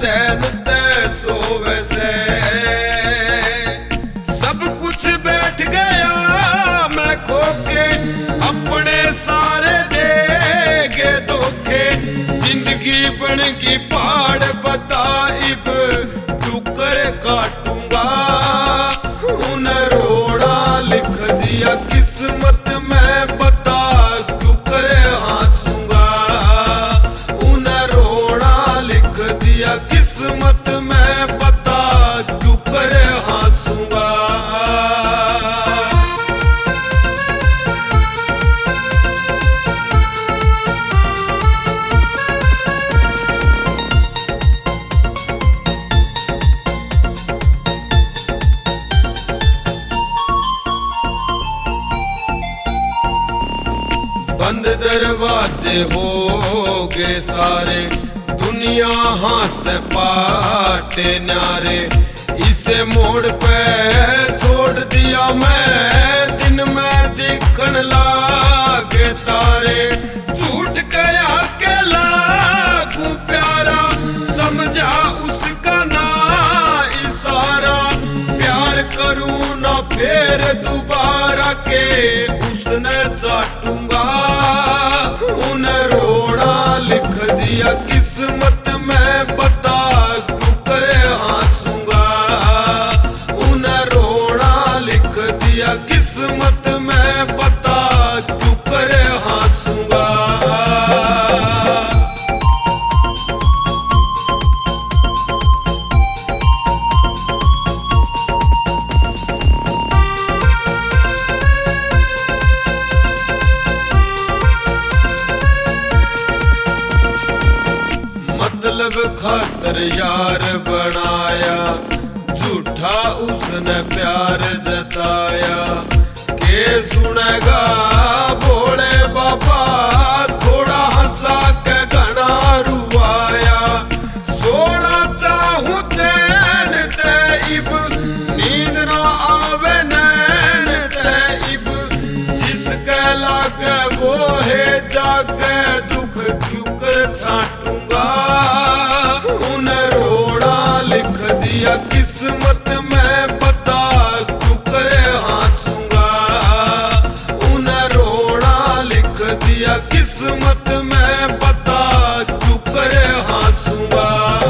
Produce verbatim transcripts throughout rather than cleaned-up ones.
चैन ते सोवे से। सब कुछ बैठ गया मैं खो के, अपने सारे दे गए धोखे। जिंदगी बन गई पहाड़ बता इब क्यों कर काटूंगा। उन्हें रोड़ा लिख दिया किस्मत में बता क्यों करे हंसूंगा। उन्हें रोड़ा लिख दिया किस्मत में बता क्यों करे हंसूंगा। बंद दरवाजे हो गए सारे, दुनिया हाथ से पाटे न्यारे। इसे मोड़ पे छोड़ दिया मैं, दिन में दिखन लागे तारे। झूठ गया के लागू प्यारा, समझा उसका ना इशारा। प्यार करूं ना फिर दोबारा के उसने चाटूंगा। उन्हें रोड़ा लिख दिया किस्मत में बता क्यों करे हंसूंगा। उन्हें रोड़ा लिख दिया किस्मत में बता क्यों करे हंसूंगा। मतलब खातर यार बनाया, झूठा उसने प्यार जताया। के सुनेगा भोले बाबा, थोड़ा हंसा के घना रुआया। सोना चाहूं चैन ते इब, नींद ना आवे नैन ते इब। जिसके लागे वो है जागे, दुख क्यों कर छाटूंगा। उन्हें रोड़ा लिख दिया किस्मत में बता क्यों करे हंसूंगा। उन्हें रोड़ा लिख दिया किस्मत में बता क्यों करे हंसूंगा।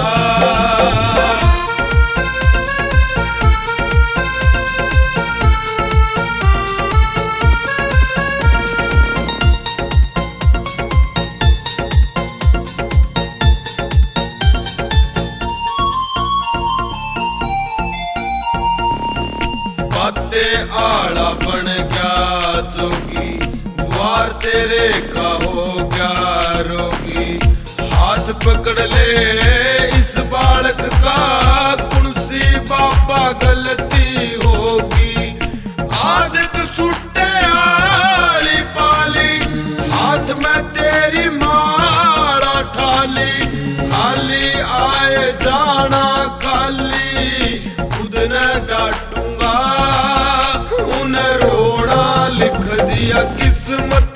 बातें आड़ा बन गया जोगी, द्वार तेरे का हो गया रोगी। हाथ पकड़ ले इस बालक का, कुणसी बाबा गलती होगी। आदत सुट्टे आली पाली, हाथ में तेरी माला ठाली। खाली आए जाना खाली, खुद न डांटूंगा। उन्हें रोड़ा लिख दिया किस्मत